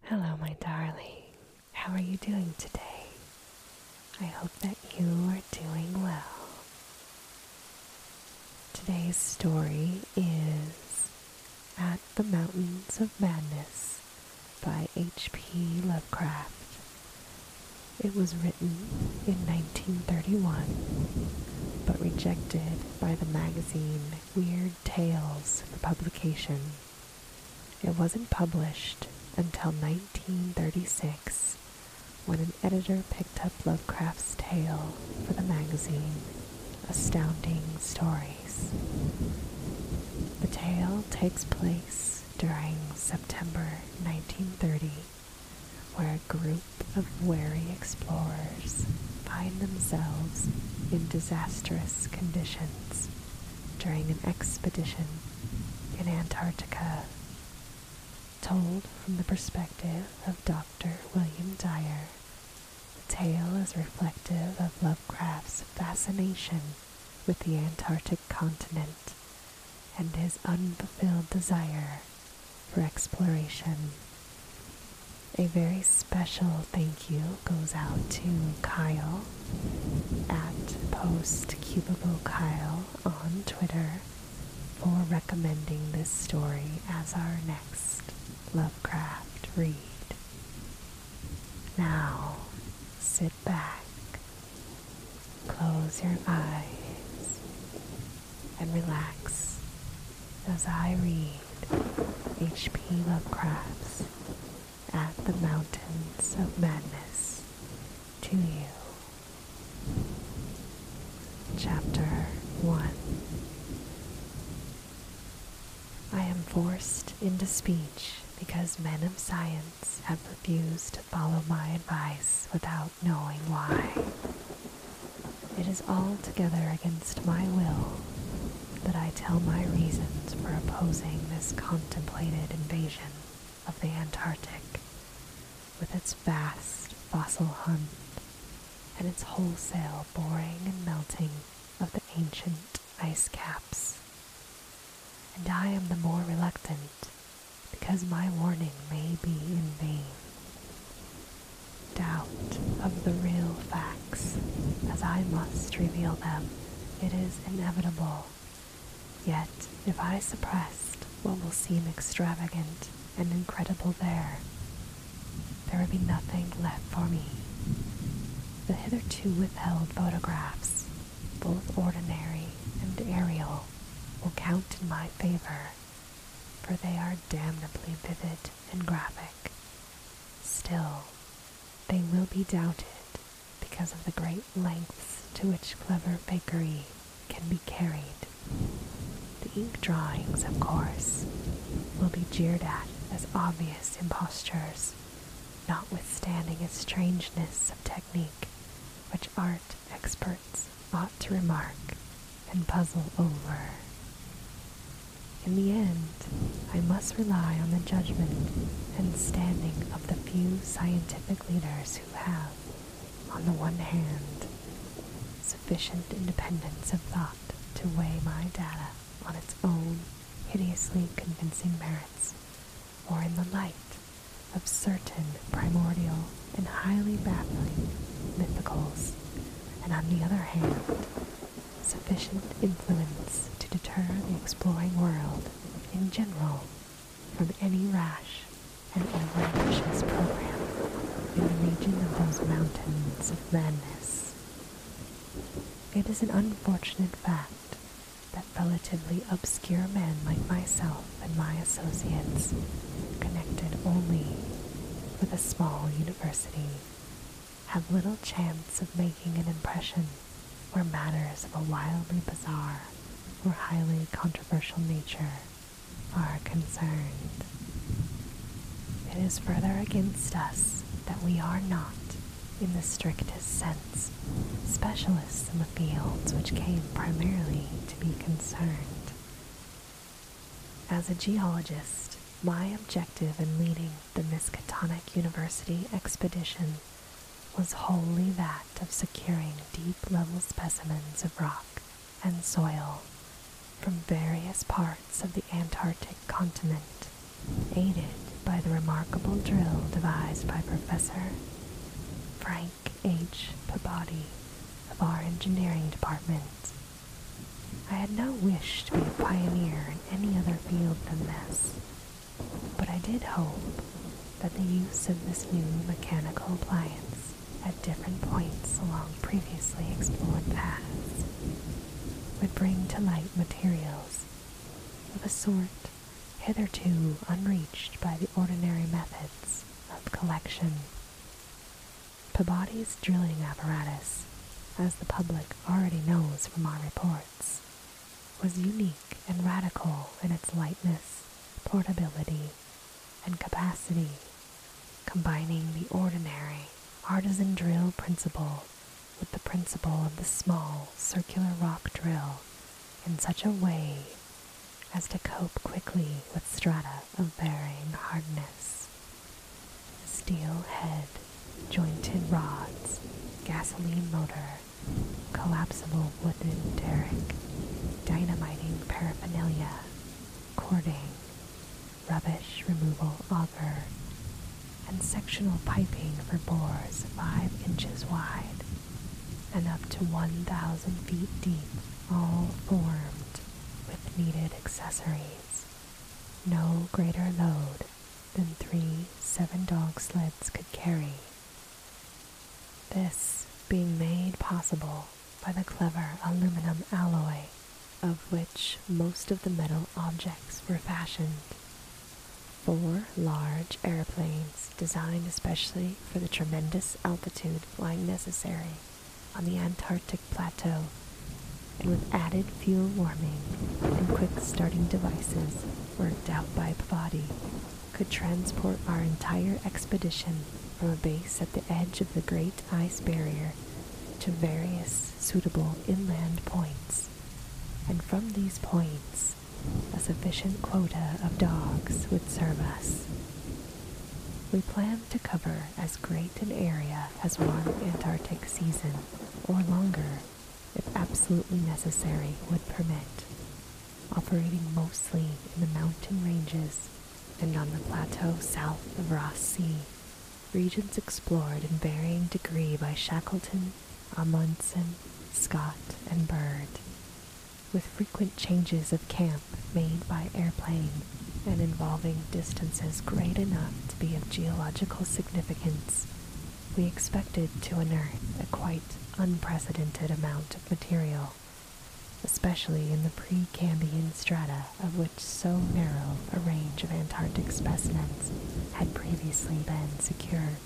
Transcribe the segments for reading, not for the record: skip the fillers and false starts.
Hello, my darling. How are you doing today? I hope that you are doing well. Today's story is At the Mountains of Madness by H.P. Lovecraft. It was written in 1931, but rejected by the magazine Weird Tales for publication. It wasn't published until 1936, when an editor picked up Lovecraft's tale for the magazine, Astounding Stories. The tale takes place during September 1930, where a group of wary explorers find themselves in disastrous conditions during an expedition in Antarctica. Told from the perspective of Dr. William Dyer, the tale is reflective of Lovecraft's fascination with the Antarctic continent and his unfulfilled desire for exploration. A very special thank you goes out to Kyle at PostCubicleKyle on Twitter for recommending this story as our next Lovecraft read. Now, sit back, close your eyes, and relax as I read H.P. Lovecraft's At the Mountains of Madness to you. Chapter 1. I am forced into speech because men of science have refused to follow my advice without knowing why. It is altogether against my will that I tell my reasons for opposing this contemplated invasion of the Antarctic, with its vast fossil hunt and its wholesale boring and melting of the ancient ice caps. And I am the more reluctant because my warning may be in vain. Doubt of the real facts, as I must reveal them, it is inevitable. Yet, if I suppressed what will seem extravagant and incredible there would be nothing left for me. The hitherto withheld photographs, both ordinary and aerial, will count in my favor, for they are damnably vivid and graphic. Still, they will be doubted because of the great lengths to which clever fakery can be carried. The ink drawings, of course, will be jeered at as obvious impostures, notwithstanding its strangeness of technique, which art experts ought to remark and puzzle over. In the end, I must rely on the judgment and standing of the few scientific leaders who have, on the one hand, sufficient independence of thought to weigh my data on its own hideously convincing merits, or in the light of certain primordial and highly baffling mythicals, and on the other hand, sufficient influence to deter the exploring world in general from any rash and over-ambitious program in the region of those mountains of madness. It is an unfortunate fact that relatively obscure men like myself and my associates, connected only with a small university, have little chance of making an impression where matters of a wildly bizarre or highly controversial nature are concerned. It is further against us that we are not, in the strictest sense, specialists in the fields which came primarily to be concerned. As a geologist, my objective in leading the Miskatonic University expedition was wholly that of securing deep-level specimens of rock and soil from various parts of the Antarctic continent, aided by the remarkable drill devised by Professor Frank H. Peabody of our engineering department. I had no wish to be a pioneer in any other field than this, but I did hope that the use of this new mechanical appliance at different points along previously explored paths would bring to light materials of a sort hitherto unreached by the ordinary methods of collection. Peabody's drilling apparatus, as the public already knows from our reports, was unique and radical in its lightness, portability, and capacity, combining the ordinary artisan drill principle with the principle of the small circular rock drill in such a way as to cope quickly with strata of varying hardness. Steel head, jointed rods, gasoline motor, collapsible wooden derrick, dynamiting paraphernalia, cording, rubbish removal auger, and sectional piping for bores 5 inches wide and up to 1,000 feet deep, all formed with needed accessories. No greater load than 3 7-dog sleds could carry. This being made possible by the clever aluminum alloy of which most of the metal objects were fashioned. 4 large airplanes designed especially for the tremendous altitude flying necessary on the Antarctic plateau, and with added fuel warming and quick starting devices worked out by Peabody, could transport our entire expedition from a base at the edge of the Great Ice Barrier to various suitable inland points, and from these points a sufficient quota of dogs would serve us. We planned to cover as great an area as one Antarctic season, or longer, if absolutely necessary, would permit, operating mostly in the mountain ranges and on the plateau south of Ross Sea, regions explored in varying degree by Shackleton, Amundsen, Scott, and Byrd, with frequent changes of camp made by airplane and involving distances great enough to be of geological significance. We expected to unearth a quite unprecedented amount of material, especially in the pre-Cambrian strata of which so narrow a range of Antarctic specimens had previously been secured.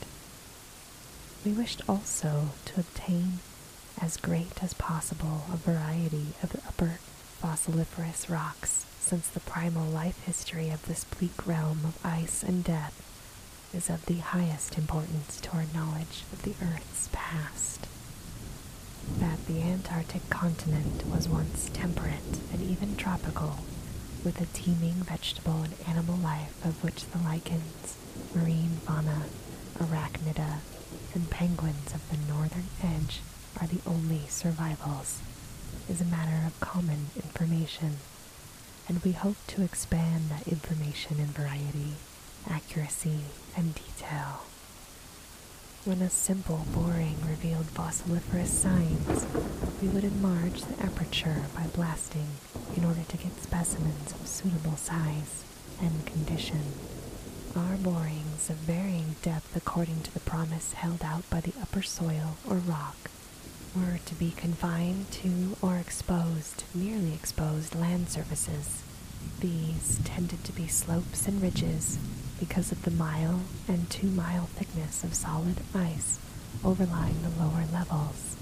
We wished also to obtain as great as possible a variety of upper fossiliferous rocks, since the primal life history of this bleak realm of ice and death is of the highest importance to our knowledge of the Earth's past. That the Antarctic continent was once temperate and even tropical, with a teeming vegetable and animal life of which the lichens, marine fauna, arachnida, and penguins of the northern edge are the only survivals, is a matter of common information, and we hope to expand that information in variety, accuracy, and detail. When a simple boring revealed fossiliferous signs, we would enlarge the aperture by blasting in order to get specimens of suitable size and condition. Our borings of varying depth according to the promise held out by the upper soil or rock were to be confined to or exposed, nearly exposed land surfaces. These tended to be slopes and ridges because of the 1 and 2 mile thickness of solid ice overlying the lower levels.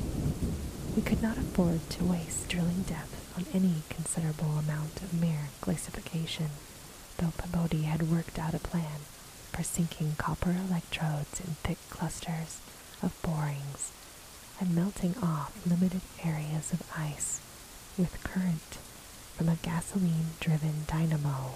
We could not afford to waste drilling depth on any considerable amount of mere glacification, though Peabody had worked out a plan for sinking copper electrodes in thick clusters of borings and melting off limited areas of ice with current from a gasoline-driven dynamo.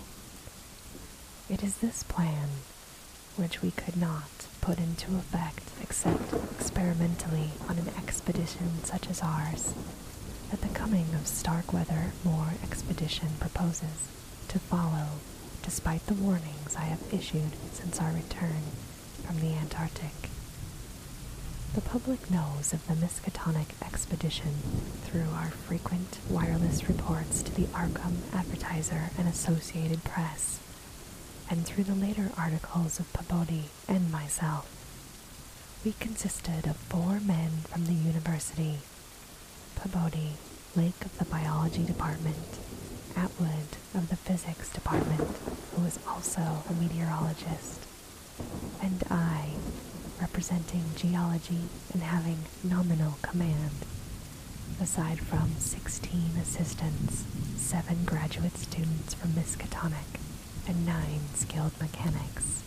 It is this plan, which we could not put into effect except experimentally on an expedition such as ours, that the coming of Starkweather Moore expedition proposes to follow despite the warnings I have issued since our return from the Antarctic. The public knows of the Miskatonic expedition through our frequent wireless reports to the Arkham Advertiser and Associated Press, and through the later articles of Peabody and myself. We consisted of 4 men from the university: Peabody, Lake of the Biology Department; Atwood of the Physics Department, who was also a meteorologist; and I, representing geology and having nominal command, aside from 16 assistants, 7 graduate students from Miskatonic, and 9 skilled mechanics.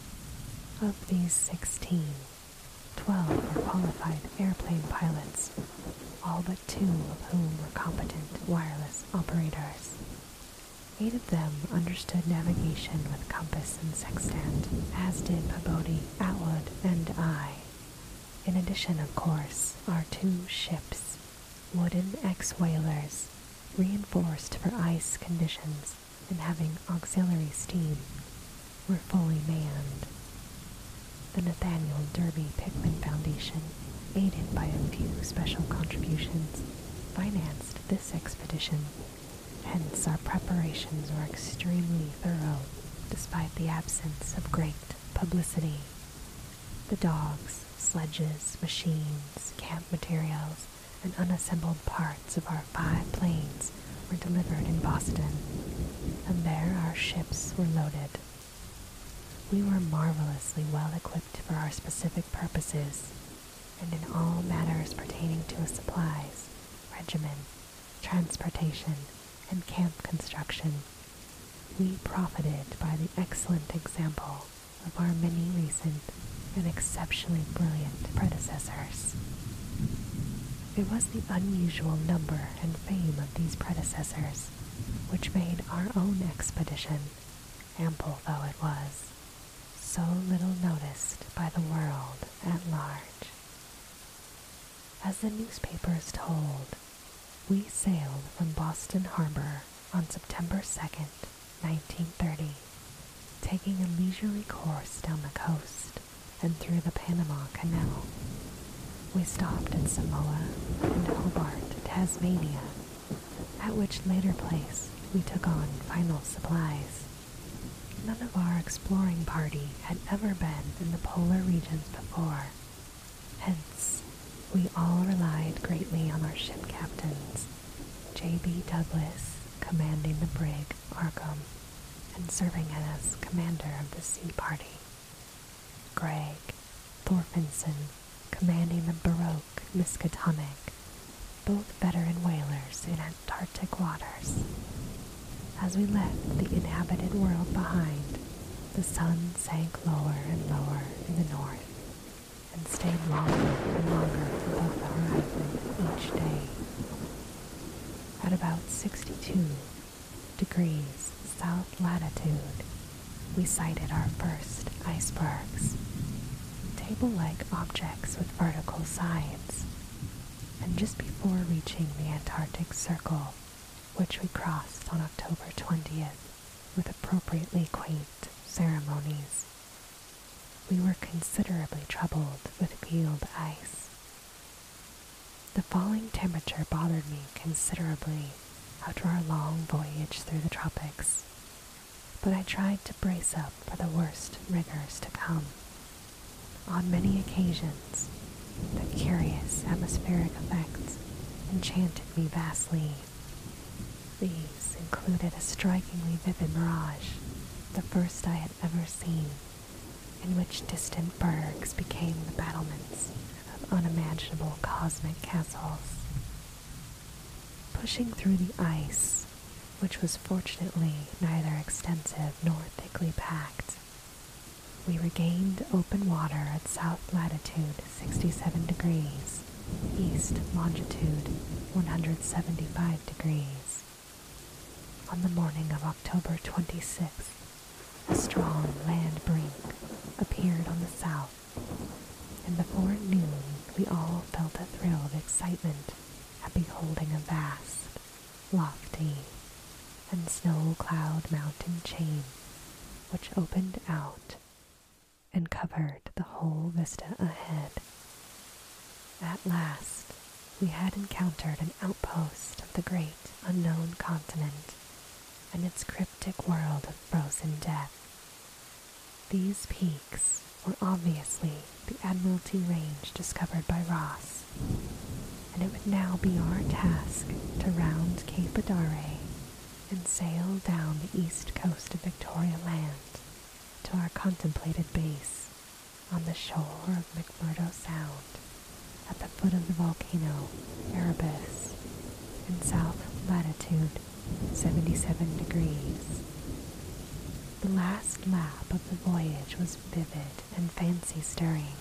Of these 16, 12 were qualified airplane pilots, all but 2 of whom were competent wireless operators. 8 of them understood navigation with compass and sextant, as did Peabody, Atwood, and I. In addition, of course, our 2 ships, wooden ex-whalers, reinforced for ice conditions and having auxiliary steam, were fully manned. The Nathaniel Derby Pickman Foundation, aided by a few special contributions, financed this expedition. Hence our preparations were extremely thorough, despite the absence of great publicity. The dogs, sledges, machines, camp materials, and unassembled parts of our 5 planes were delivered in Boston, and there our ships were loaded. We were marvelously well equipped for our specific purposes, and in all matters pertaining to supplies, regimen, transportation, and camp construction, we profited by the excellent example of our many recent and exceptionally brilliant predecessors. It was the unusual number and fame of these predecessors which made our own expedition, ample though it was, so little noticed by the world at large. As the newspapers told, we sailed from Boston Harbor on September 2nd, 1930, taking a leisurely course down the coast and through the Panama Canal. We stopped at Samoa and Hobart, Tasmania, at which later place we took on final supplies. None of our exploring party had ever been in the polar regions before, hence we all relied greatly on our ship captains, J.B. Douglas, commanding the brig Arkham, and serving as commander of the sea party; Gregg Thorfinson, commanding the Baroque Miskatonic, both veteran whalers in Antarctic waters. As we left the inhabited world behind, the sun sank lower and lower in the north, and stayed longer and longer above the horizon each day. At about 62 degrees south latitude, we sighted our first icebergs, table-like objects with vertical sides, and just before reaching the Antarctic Circle, which we crossed on October 20th with appropriately quaint ceremonies, we were considerably troubled with field ice. The falling temperature bothered me considerably after our long voyage through the tropics, but I tried to brace up for the worst rigors to come. On many occasions, the curious atmospheric effects enchanted me vastly. These included a strikingly vivid mirage, the first I had ever seen, in which distant bergs became the battlements of unimaginable cosmic castles. Pushing through the ice, which was fortunately neither extensive nor thickly packed, we regained open water at south latitude 67 degrees, east longitude 175 degrees. On the morning of October 26th, a strong land brink appeared on the south, and before noon we all felt a thrill of excitement at beholding a vast, lofty, and snow-cloud mountain chain which opened out and covered the whole vista ahead. At last, we had encountered an outpost of the great unknown continent and its cryptic world of frozen death. These peaks were obviously the Admiralty Range discovered by Ross, and it would now be our task to round Cape Adare and sail down the east coast of Victoria Land to our contemplated base on the shore of McMurdo Sound at the foot of the volcano Erebus in south latitude 77 degrees. The last lap of the voyage was vivid and fancy-stirring.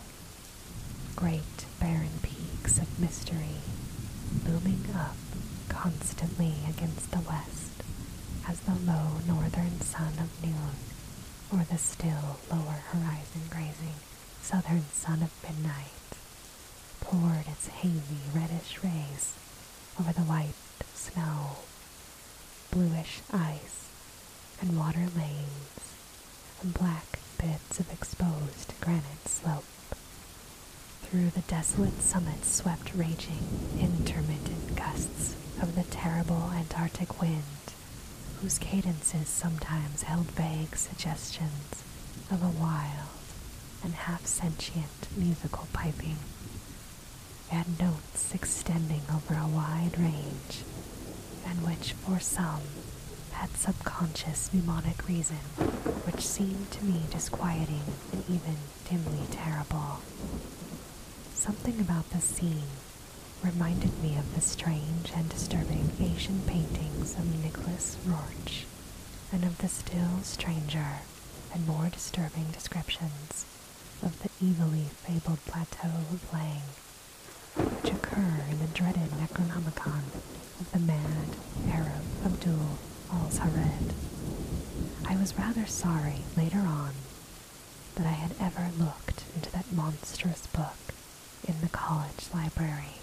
Great barren peaks of mystery looming up constantly against the west as the low northern sun of noon or the still lower horizon grazing southern sun of midnight poured its hazy reddish rays over the white snow, bluish ice, and water lanes, and black bits of exposed granite slope. Through the desolate summits swept raging, intermittent gusts of the terrible Antarctic wind, whose cadences sometimes held vague suggestions of a wild and half-sentient musical piping. It had notes extending over a wide range, and which for some had subconscious mnemonic reason, which seemed to me disquieting and even dimly terrible. Something about the scene reminded me of the strange and disturbing Asian paintings of Nicholas Roerch, and of the still stranger and more disturbing descriptions of the evilly fabled plateau of Lang, which occur in the dreaded Necronomicon of the mad Arab Abdul al-Sared. I was rather sorry later on that I had ever looked into that monstrous book in the college library.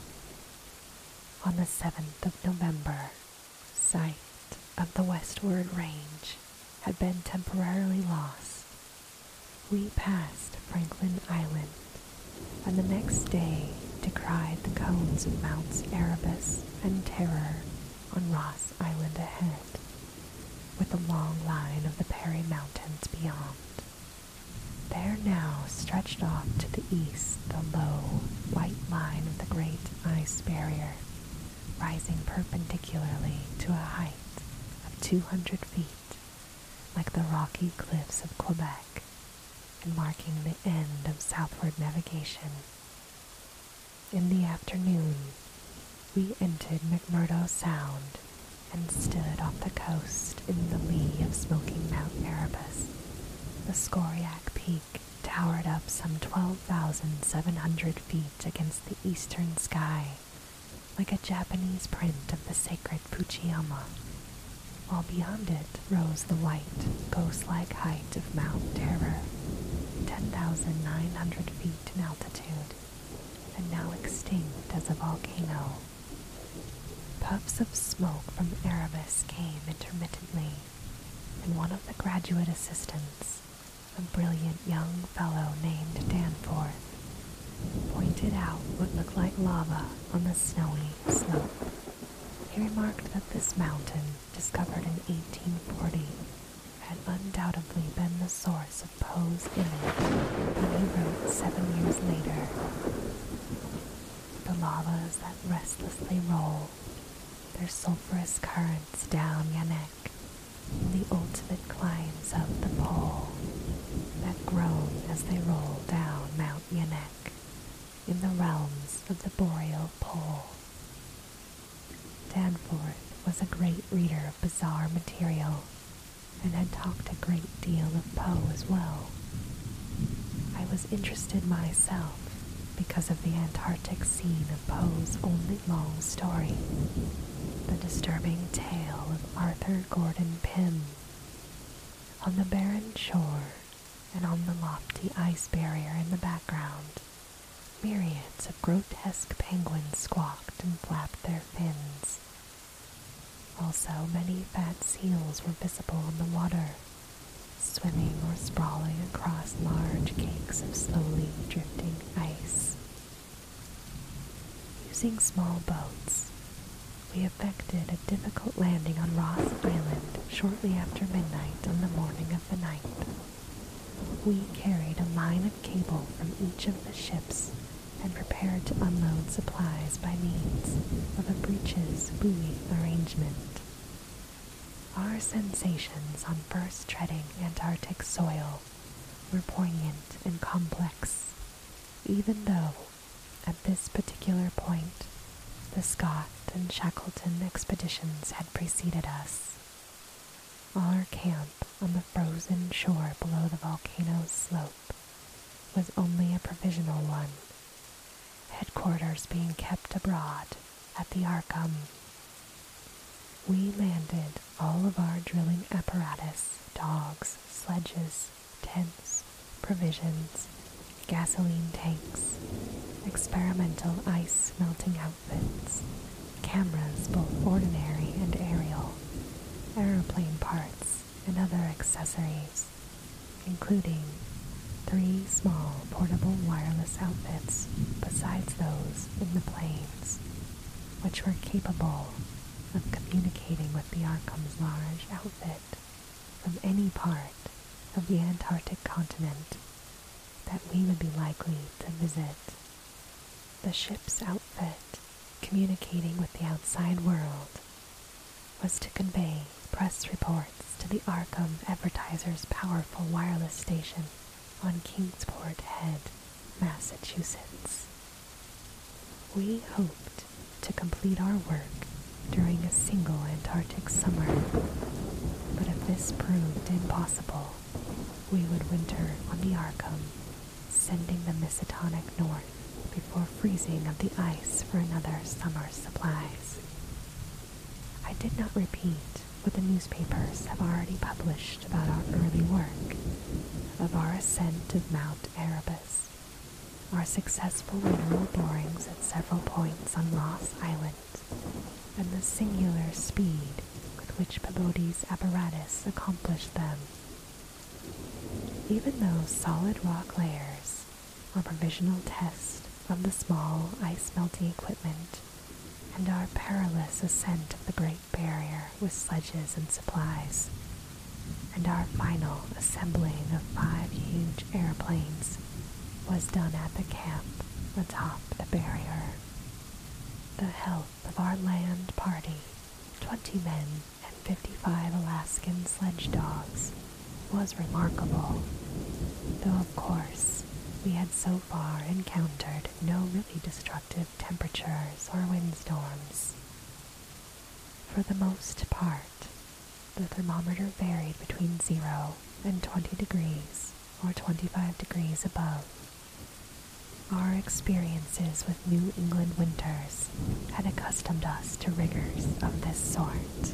On the 7th of November, sight of the westward range had been temporarily lost. We passed Franklin Island, and the next day descried the cones of Mounts Erebus and Terror on Ross Island ahead, with the long line of the Perry Mountains beyond. There now stretched off to the east the low, white line of the great ice barrier, rising perpendicularly to a height of 200 feet, like the rocky cliffs of Quebec, and marking the end of southward navigation. In the afternoon, we entered McMurdo Sound and stood off the coast in the lee of smoking Mount Erebus. The Skoriak Peak towered up some 12,700 feet against the eastern sky, like a Japanese print of the sacred Fujiyama, while beyond it rose the white, ghost-like height of Mount Terror, 10,900 feet in altitude, and now extinct as a volcano. Puffs of smoke from Erebus came intermittently, and one of the graduate assistants, a brilliant young fellow named Danforth, pointed out what looked like lava on the snowy slope. He remarked that this mountain, discovered in 1840, had undoubtedly been the source of Poe's image when he wrote 7 years later, "The lavas that restlessly roll their sulphurous currents down Yanek in the ultimate climes of the pole, that groan as they roll down Mount Yanek in the realms of the boreal pole." Danforth was a great reader of bizarre material, and had talked a great deal of Poe as well. I was interested myself because of the Antarctic scene of Poe's only long story, the disturbing tale of Arthur Gordon Pym. On the barren shore, and on the lofty ice barrier in the background, myriads of grotesque penguins squawked and flapped their fins. Also, many fat seals were visible on the water, swimming or sprawling across large cakes of slowly drifting ice. Using small boats, we effected a difficult landing on Ross Island shortly after midnight on the morning of the 9th. We carried a line of cable from each of the ships and prepared to unload supplies by means of a breeches buoy arrangement. Our sensations on first treading Antarctic soil were poignant and complex, even though, at this particular point, the Scott and Shackleton expeditions had preceded us. Our camp on the frozen shore below the volcano's slope was only a provisional one, headquarters being kept abroad at the Arkham. We landed all of our drilling apparatus, dogs, sledges, tents, provisions, gasoline tanks, experimental ice melting outfits, cameras both ordinary and aerial, aeroplane parts, and other accessories, including 3 small portable wireless outfits besides those in the planes, which were capable of communicating with the Arkham's large outfit from any part of the Antarctic continent that we would be likely to visit. The ship's outfit, communicating with the outside world, was to convey press reports to the Arkham Advertiser's powerful wireless station on Kingsport Head, Massachusetts. We hoped to complete our work during a single Antarctic summer, but if this proved impossible, we would winter on the Arkham, sending the Miskatonic north before freezing of the ice for another summer's supplies. I did not repeat what the newspapers have already published about our early work, of our ascent of Mount Erebus, our successful mineral borings at several points on Ross Island, and the singular speed with which Peabody's apparatus accomplished them. Even those solid rock layers, our provisional test of the small ice-melting equipment, and our perilous ascent of the Great Barrier with sledges and supplies, and our final assembling of 5 huge airplanes was done at the camp atop the barrier. The health of our land party, 20 men and 55 Alaskan sledge dogs, was remarkable, though of course we had so far encountered no really destructive temperatures or windstorms. For the most part, the thermometer varied between 0 and 20 degrees or 25 degrees above. Our experiences with New England winters had accustomed us to rigors of this sort.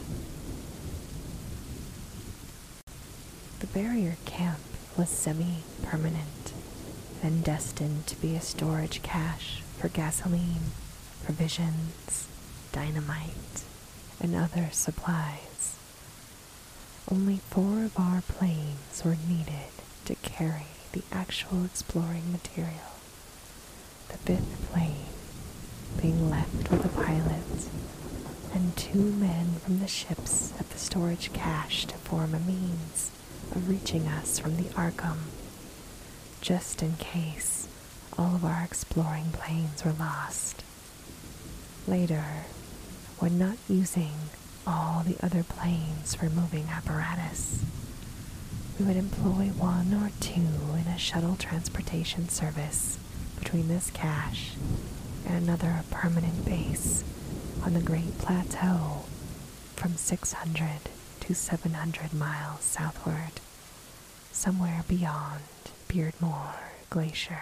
The barrier camp was semi-permanent and destined to be a storage cache for gasoline, provisions, dynamite, and other supplies. Only 4 of our planes were needed to carry the actual exploring material, the 5th plane being left with a pilot and 2 men from the ships at the storage cache to form a means of reaching us from the Arkham, just in case all of our exploring planes were lost. Later, when not using all the other planes for moving apparatus, we would employ 1 or 2 in a shuttle transportation service between this cache and another permanent base on the Great Plateau from 600 to 700 miles southward, somewhere beyond Beardmore Glacier.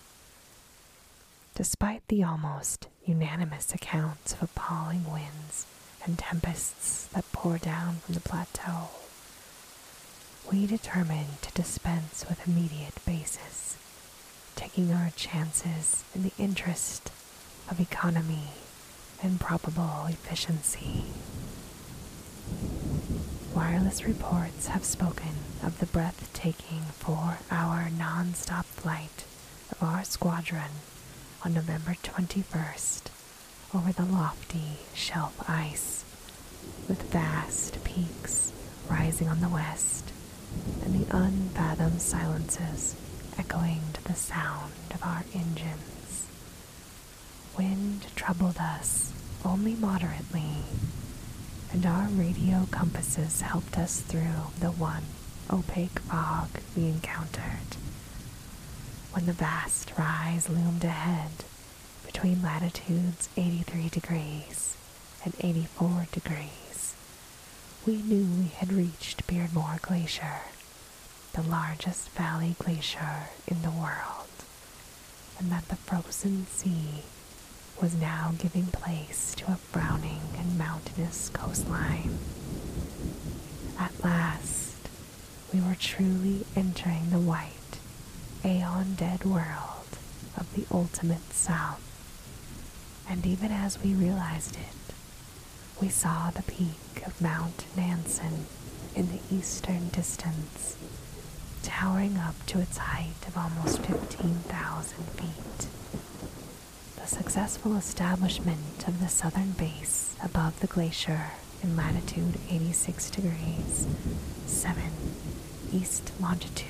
Despite the almost unanimous accounts of appalling winds and tempests that pour down from the plateau, we determined to dispense with immediate bases, taking our chances in the interest of economy and probable efficiency. Wireless reports have spoken of the breathtaking 4-hour non-stop flight of our squadron on November 21st over the lofty shelf ice, with vast peaks rising on the west and the unfathomed silences echoing to the sound of our engines. Wind troubled us only moderately, and our radio compasses helped us through the one opaque fog we encountered. When the vast rise loomed ahead between latitudes 83 degrees and 84 degrees, we knew we had reached Beardmore Glacier, the largest valley glacier in the world, and that the frozen sea was now giving place to a frowning and mountainous coastline. At last, we were truly entering the white, aeon-dead world of the ultimate South, and even as we realized it, we saw the peak of Mount Nansen in the eastern distance, towering up to its height of almost 15,000 feet. The successful establishment of the southern base above the glacier in latitude 86 degrees 7 east longitude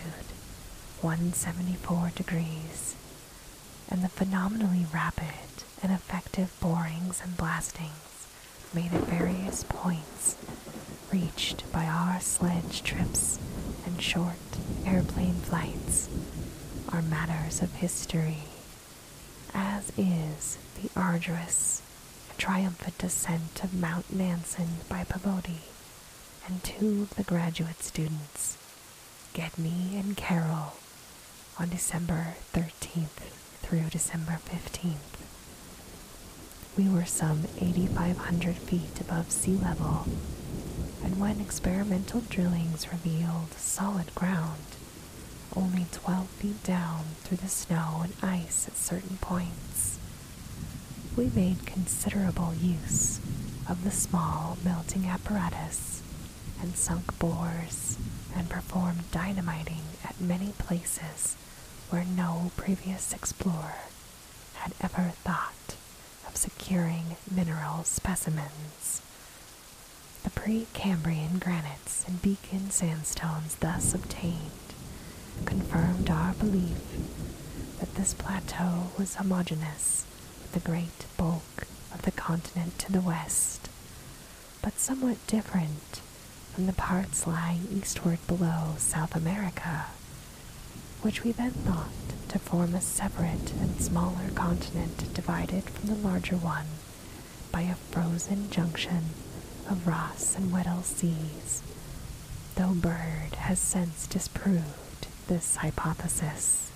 174 degrees, and the phenomenally rapid and effective borings and blastings made at various points reached by our sledge trips and short airplane flights are matters of history, as is the arduous and triumphant ascent of Mount Nansen by Pavoti and two of the graduate students, Gedney and Carol, on December 13th through December 15th. We were some 8,500 feet above sea level, and when experimental drillings revealed solid ground, only 12 feet down through the snow and ice at certain points, we made considerable use of the small melting apparatus and sunk bores and performed dynamiting at many places where no previous explorer had ever thought of securing mineral specimens. The Precambrian granites and Beacon sandstones thus obtained confirmed our belief that this plateau was homogeneous with the great bulk of the continent to the west, but somewhat different from the parts lying eastward below South America, which we then thought to form a separate and smaller continent divided from the larger one by a frozen junction of Ross and Weddell seas, though Byrd has since disproved this hypothesis.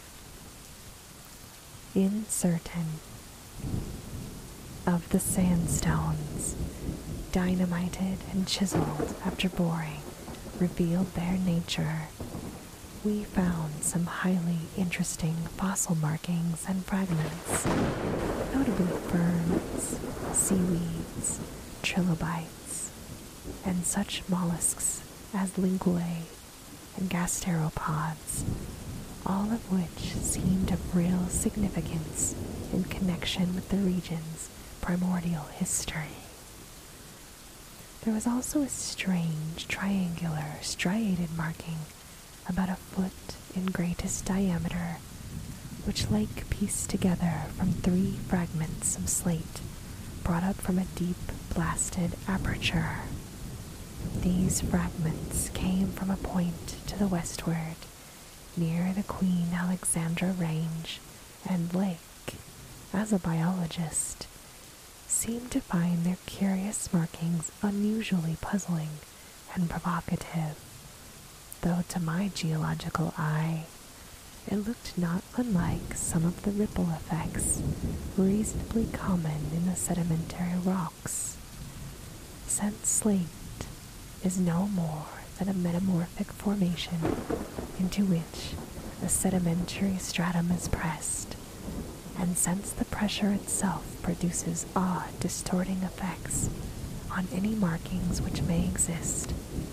In certain of the sandstones, dynamited and chiseled after boring, revealed their nature, we found some highly interesting fossil markings and fragments, notably ferns, seaweeds, trilobites, and such mollusks as linguae and gasteropods, all of which seemed of real significance in connection with the region's primordial history. There was also a strange triangular striated marking about a foot in greatest diameter, which Lake pieced together from 3 fragments of slate brought up from a deep blasted aperture. These fragments came from a point to the westward, near the Queen Alexandra Range, and Lake, as a biologist, seemed to find their curious markings unusually puzzling and provocative, though to my geological eye it looked not unlike some of the ripple effects reasonably common in the sedimentary rocks, since slate is no more than a metamorphic formation into which a sedimentary stratum is pressed, and since the pressure itself produces odd distorting effects on any markings which may exist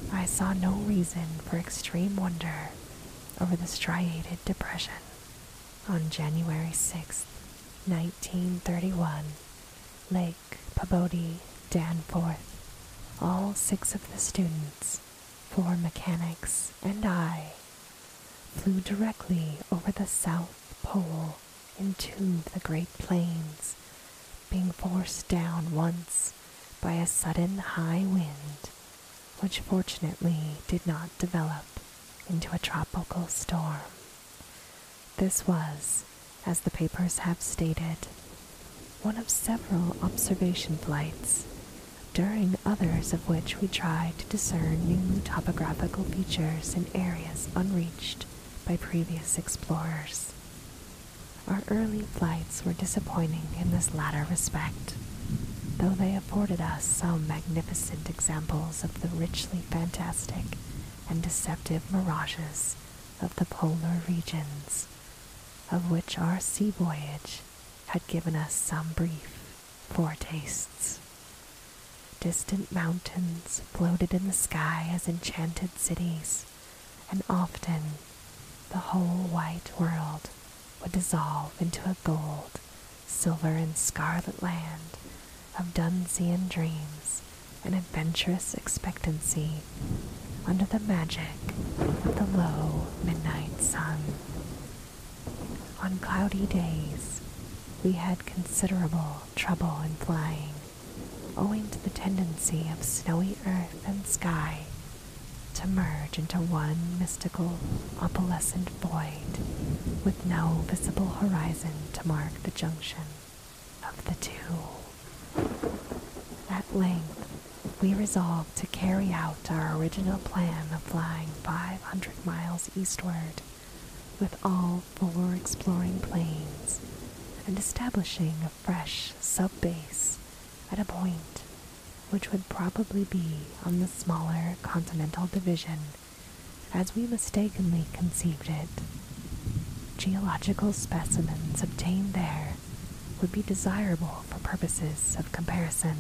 I saw no reason for extreme wonder over the striated depression. On January 6th, 1931, Lake, Peabody, Danforth, all 6 of the students, 4 mechanics, and I flew directly over the South Pole into the Great Plains, being forced down once by a sudden high wind, which fortunately did not develop into a tropical storm. This was, as the papers have stated, one of several observation flights, during others of which we tried to discern new topographical features in areas unreached by previous explorers. Our early flights were disappointing in this latter respect, though they afforded us some magnificent examples of the richly fantastic and deceptive mirages of the polar regions, of which our sea voyage had given us some brief foretastes. Distant mountains floated in the sky as enchanted cities, and often the whole white world would dissolve into a gold, silver, and scarlet land of Dunsian dreams and adventurous expectancy under the magic of the low midnight sun. On cloudy days, we had considerable trouble in flying, owing to the tendency of snowy earth and sky to merge into one mystical opalescent void with no visible horizon to mark the junction of the two. At length, we resolved to carry out our original plan of flying 500 miles eastward with all 4 exploring planes and establishing a fresh sub-base at a point which would probably be on the smaller continental division as we mistakenly conceived it. Geological specimens obtained there would be desirable for purposes of comparison.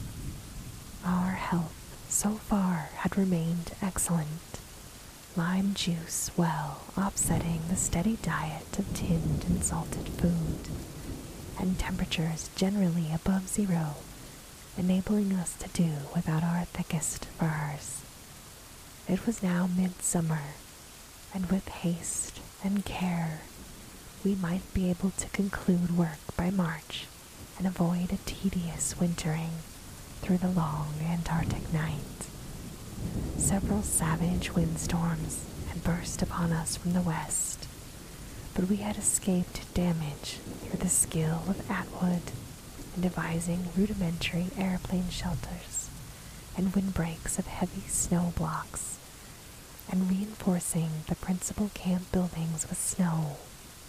Our health so far had remained excellent, lime juice well offsetting the steady diet of tinned and salted food, and temperatures generally above 0, enabling us to do without our thickest furs. It was now midsummer, and with haste and care we might be able to conclude work by March and avoid a tedious wintering through the long Antarctic night. Several savage windstorms had burst upon us from the west, but we had escaped damage through the skill of Atwood in devising rudimentary airplane shelters and windbreaks of heavy snow blocks, and reinforcing the principal camp buildings with snow.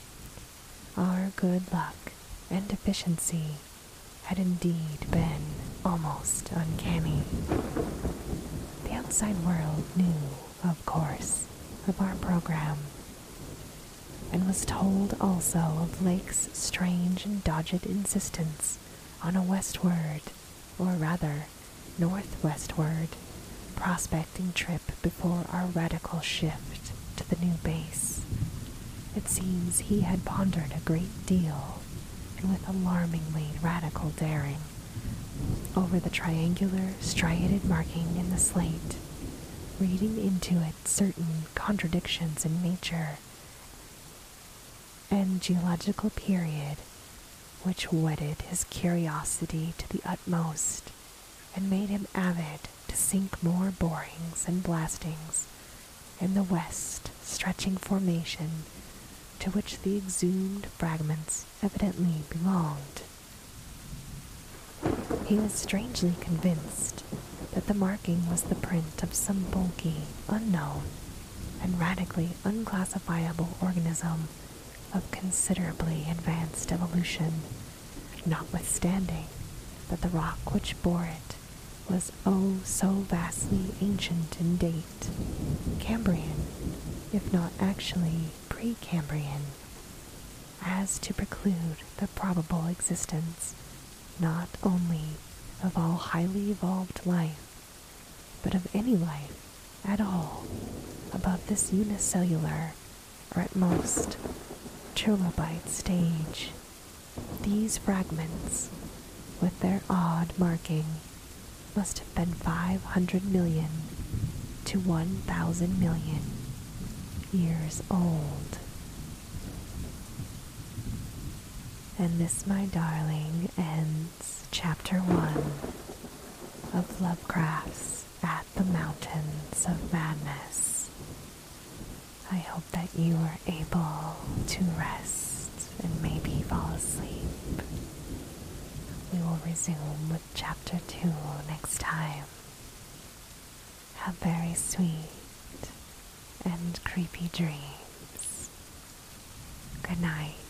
Our good luck and efficiency had indeed been almost uncanny. The outside world knew, of course, of our program, and was told also of Lake's strange and dogged insistence on a westward, or rather northwestward, prospecting trip before our radical shift to the new base. It seems he had pondered a great deal, and with alarmingly radical daring, over the triangular striated marking in the slate, reading into it certain contradictions in nature and geological period, which whetted his curiosity to the utmost and made him avid to sink more borings and blastings in the west stretching formation to which the exhumed fragments evidently belonged. He was strangely convinced that the marking was the print of some bulky, unknown, and radically unclassifiable organism of considerably advanced evolution, notwithstanding that the rock which bore it was oh so vastly ancient in date, Cambrian, if not actually Precambrian, as to preclude the probable existence not only of all highly evolved life, but of any life at all above this unicellular, or at most trilobite stage. These fragments, with their odd marking, must have been 500 million to 1,000 million years old. And this, my darling, ends chapter 1 of Lovecraft's At the Mountains of Madness. I hope that you are able to rest and maybe fall asleep. We will resume with chapter 2 next time. Have very sweet and creepy dreams. Good night.